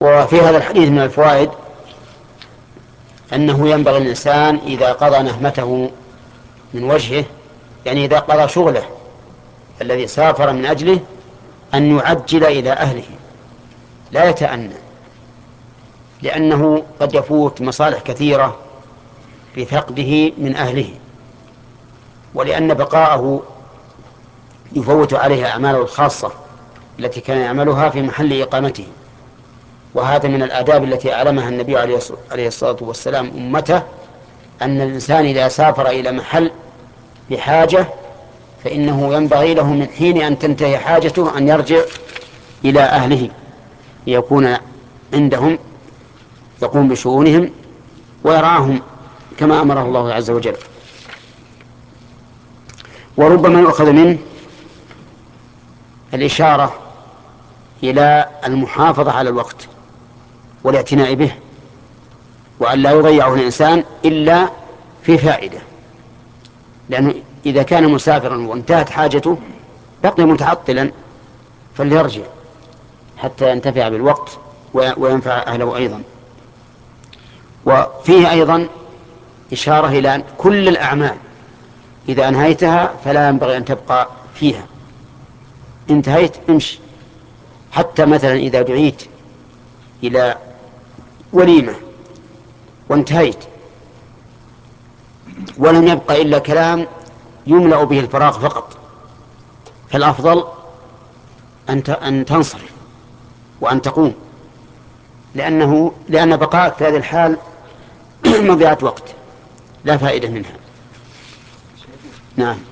وفي هذا الحديث من الفوائد أنه ينبغي الإنسان إذا قضى نهمته من وجهه، يعني إذا قضى شغله الذي سافر من أجله، أن يعجل إلى أهله لا يتأنى، لأنه قد يفوت مصالح كثيرة بفقده من أهله، ولأن بقاءه يفوت عليه أعماله الخاصة التي كان يعملها في محل إقامته. وهذا من الآداب التي أعلمها النبي عليه الصلاة والسلام أمته، أن الإنسان إذا سافر إلى محل بحاجة فإنه ينبغي له من حين أن تنتهي حاجته أن يرجع إلى أهله ليكون عندهم يقوم بشؤونهم ويرعاهم كما أمره الله عز وجل. وربما يؤخذ منه الإشارة إلى المحافظة على الوقت والاعتناء به، وأن لا يضيعه الإنسان إلا في فائدة، لأنه إذا كان مسافرا وانتهت حاجته بقي متعطلا، فليرجع حتى ينتفع بالوقت وينفع أهله أيضا. وفيه أيضا إشارة إلى أن كل الأعمال إذا أنهيتها فلا ينبغي أن تبقى فيها، انتهيت امشي. حتى مثلا إذا دعيت إلى وليمة وانتهيت ولم يبقى إلا كلام يملأ به الفراغ فقط، فالأفضل أن تنصرف وأن تقوم، لأن بقاءك في هذه الحال مضيعة وقت لا فائدة منها. نعم.